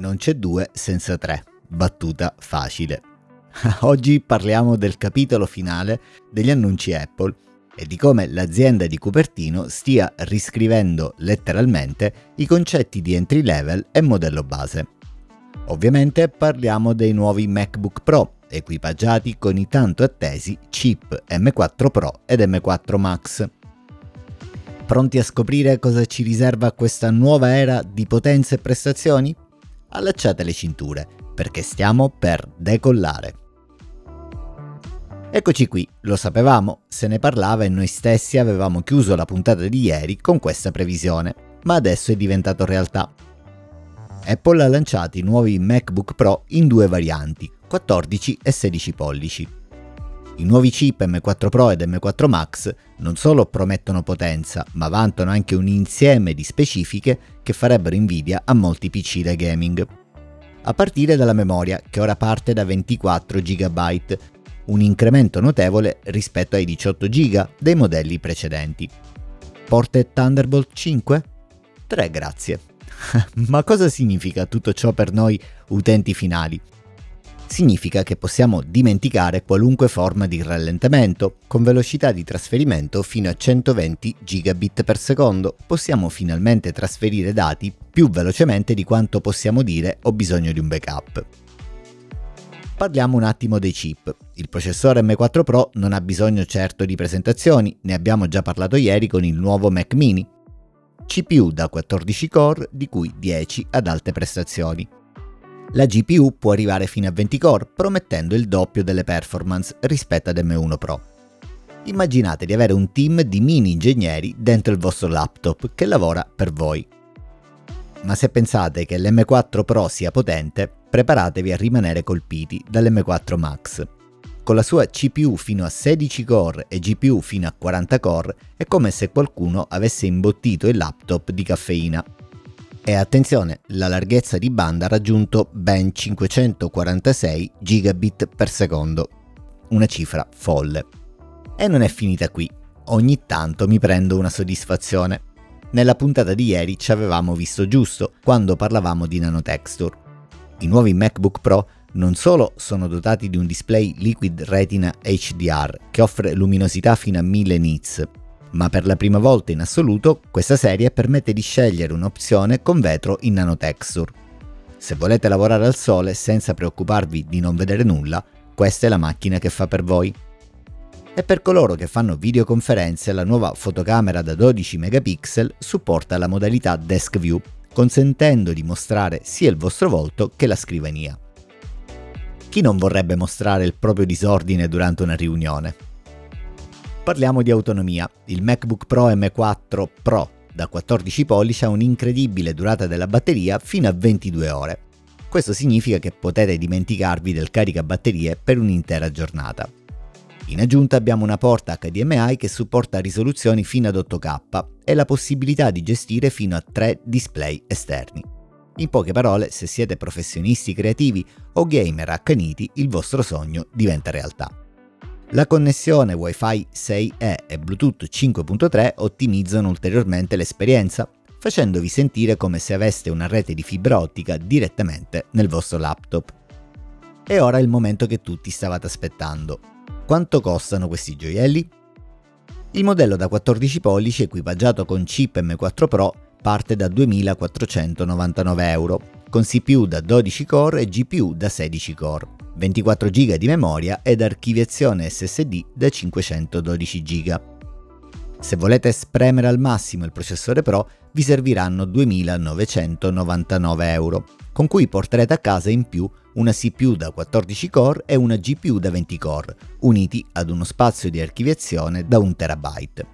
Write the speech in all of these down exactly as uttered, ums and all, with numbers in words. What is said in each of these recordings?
non c'è due senza tre. Battuta facile. Oggi parliamo del capitolo finale degli annunci Apple e di come l'azienda di Cupertino stia riscrivendo letteralmente i concetti di entry level e modello base. Ovviamente parliamo dei nuovi MacBook Pro, equipaggiati con i tanto attesi chip M quattro Pro ed M quattro Max. Pronti a scoprire cosa ci riserva questa nuova era di potenza e prestazioni? Allacciate le cinture, perché stiamo per decollare. Eccoci qui, lo sapevamo, se ne parlava e noi stessi avevamo chiuso la puntata di ieri con questa previsione, ma adesso è diventato realtà. Apple ha lanciato i nuovi MacBook Pro in due varianti, quattordici e sedici pollici. I nuovi chip M quattro Pro ed M quattro Max non solo promettono potenza, ma vantano anche un insieme di specifiche che farebbero invidia a molti P C da gaming. A partire dalla memoria, che ora parte da ventiquattro giga byte, un incremento notevole rispetto ai diciotto giga dei modelli precedenti. Porte Thunderbolt cinque? tre grazie. Ma cosa significa tutto ciò per noi utenti finali? Significa che possiamo dimenticare qualunque forma di rallentamento, con velocità di trasferimento fino a centoventi gigabit per secondo. Possiamo finalmente trasferire dati più velocemente di quanto possiamo dire ho bisogno di un backup. Parliamo un attimo dei chip. Il processore M quattro Pro non ha bisogno certo di presentazioni, ne abbiamo già parlato ieri con il nuovo Mac Mini. C P U da quattordici core, di cui dieci ad alte prestazioni. La G P U può arrivare fino a venti core, promettendo il doppio delle performance rispetto ad M uno Pro. Immaginate di avere un team di mini ingegneri dentro il vostro laptop che lavora per voi. Ma se pensate che l'M quattro Pro sia potente, preparatevi a rimanere colpiti dall'M quattro Max. Con la sua C P U fino a sedici core e G P U fino a quaranta core è come se qualcuno avesse imbottito il laptop di caffeina. E attenzione, la larghezza di banda ha raggiunto ben cinquecentoquarantasei gigabit per secondo, una cifra folle. E non è finita qui, ogni tanto mi prendo una soddisfazione. Nella puntata di ieri ci avevamo visto giusto quando parlavamo di nanotexture. I nuovi MacBook Pro non solo sono dotati di un display Liquid Retina H D R che offre luminosità fino a mille nits, ma per la prima volta in assoluto questa serie permette di scegliere un'opzione con vetro in nanotexture. Se volete lavorare al sole senza preoccuparvi di non vedere nulla, questa è la macchina che fa per voi. E per coloro che fanno videoconferenze, la nuova fotocamera da dodici megapixel supporta la modalità Desk View, consentendo di mostrare sia il vostro volto che la scrivania. Chi non vorrebbe mostrare il proprio disordine durante una riunione? Parliamo di autonomia. Il MacBook Pro M quattro Pro da quattordici pollici ha un'incredibile durata della batteria fino a ventidue ore. Questo significa che potete dimenticarvi del caricabatterie per un'intera giornata. In aggiunta abbiamo una porta H D M I che supporta risoluzioni fino ad otto K e la possibilità di gestire fino a tre display esterni. In poche parole, se siete professionisti creativi o gamer accaniti, il vostro sogno diventa realtà. La connessione Wi-Fi sei E e Bluetooth cinque punto tre ottimizzano ulteriormente l'esperienza, facendovi sentire come se aveste una rete di fibra ottica direttamente nel vostro laptop. E ora è il momento che tutti stavate aspettando. Quanto costano questi gioielli? Il modello da quattordici pollici equipaggiato con chip M quattro Pro parte da duemilaquattrocentonovantanove euro, con C P U da dodici core e G P U da sedici core, ventiquattro giga di memoria ed archiviazione S S D da cinquecentododici giga. Se volete spremere al massimo il processore Pro, vi serviranno duemilanovecentonovantanove euro, con cui porterete a casa in più una C P U da quattordici core e una G P U da venti core, uniti ad uno spazio di archiviazione da un terabyte.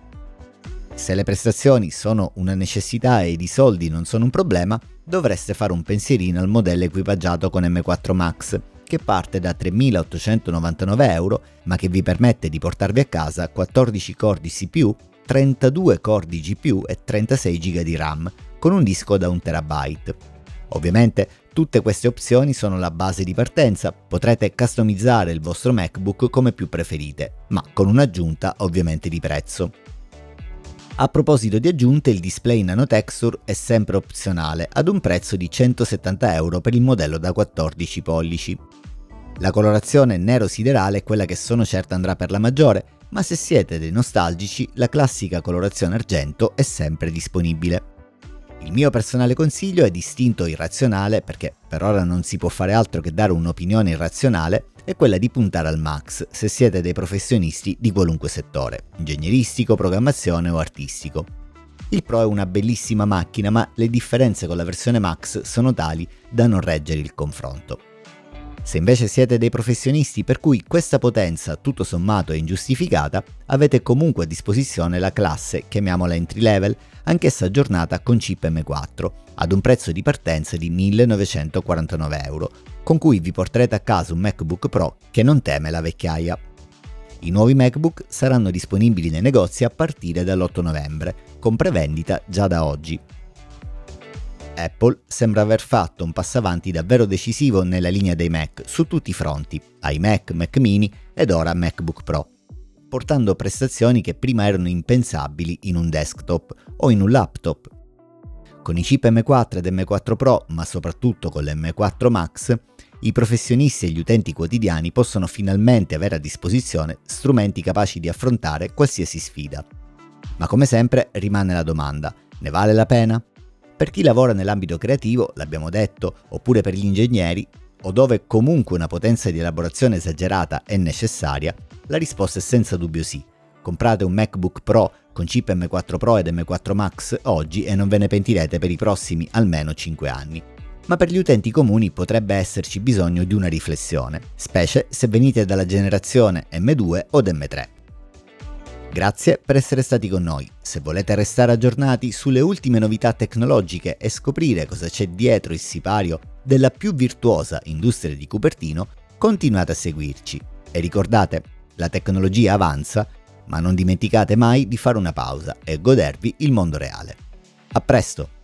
Se le prestazioni sono una necessità e i soldi non sono un problema, dovreste fare un pensierino al modello equipaggiato con M quattro Max, che parte da tremilaottocentonovantanove euro, ma che vi permette di portarvi a casa quattordici core di C P U, trentadue core di G P U e trentasei giga di RAM, con un disco da un terabyte. Ovviamente tutte queste opzioni sono la base di partenza, potrete customizzare il vostro MacBook come più preferite, ma con un'aggiunta ovviamente di prezzo. A proposito di aggiunte, il display nanotexture è sempre opzionale ad un prezzo di centosettanta euro per il modello da quattordici pollici. La colorazione nero siderale è quella che sono certa andrà per la maggiore, ma se siete dei nostalgici la classica colorazione argento è sempre disponibile. Il mio personale consiglio è distinto irrazionale, perché per ora non si può fare altro che dare un'opinione irrazionale, è quella di puntare al max se siete dei professionisti di qualunque settore, ingegneristico, programmazione o artistico. Il Pro è una bellissima macchina, ma le differenze con la versione Max sono tali da non reggere il confronto. Se invece siete dei professionisti per cui questa potenza tutto sommato è ingiustificata, avete comunque a disposizione la classe, chiamiamola entry level, anch'essa aggiornata con chip M quattro, ad un prezzo di partenza di millenovecentoquarantanove euro, con cui vi porterete a casa un MacBook Pro che non teme la vecchiaia. I nuovi MacBook saranno disponibili nei negozi a partire dall'otto novembre, con prevendita già da oggi. Apple sembra aver fatto un passo avanti davvero decisivo nella linea dei Mac su tutti i fronti, iMac, Mac mini ed ora MacBook Pro, portando prestazioni che prima erano impensabili in un desktop o in un laptop. Con i chip M quattro ed M quattro Pro, ma soprattutto con l'M quattro Max, i professionisti e gli utenti quotidiani possono finalmente avere a disposizione strumenti capaci di affrontare qualsiasi sfida. Ma come sempre rimane la domanda: ne vale la pena? Per chi lavora nell'ambito creativo, l'abbiamo detto, oppure per gli ingegneri, o dove comunque una potenza di elaborazione esagerata è necessaria, la risposta è senza dubbio sì. Comprate un MacBook Pro con chip M quattro Pro ed M quattro Max oggi e non ve ne pentirete per i prossimi almeno cinque anni. Ma per gli utenti comuni potrebbe esserci bisogno di una riflessione, specie se venite dalla generazione M due o M tre. Grazie per essere stati con noi. Se volete restare aggiornati sulle ultime novità tecnologiche e scoprire cosa c'è dietro il sipario della più virtuosa industria di Cupertino, continuate a seguirci. E ricordate, la tecnologia avanza, ma non dimenticate mai di fare una pausa e godervi il mondo reale. A presto!